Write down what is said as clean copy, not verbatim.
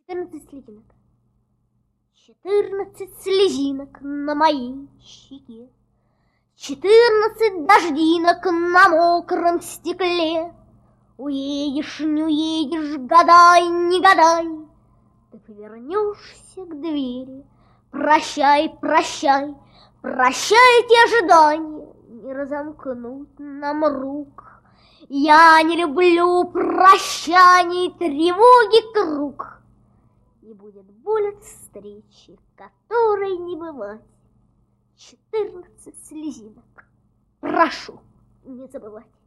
14 слезинок. 14 слезинок на моей щеке, 14 дождинок на мокром стекле. Уедешь, не уедешь, гадай, не гадай, ты повернешься к двери. Прощай, прощай, прощайте ожидания, не разомкнут нам рук. Я не люблю прощаний, тревоги круг. И будет боль от встречи, которой не бывать. 14 слезинок, прошу не забывать.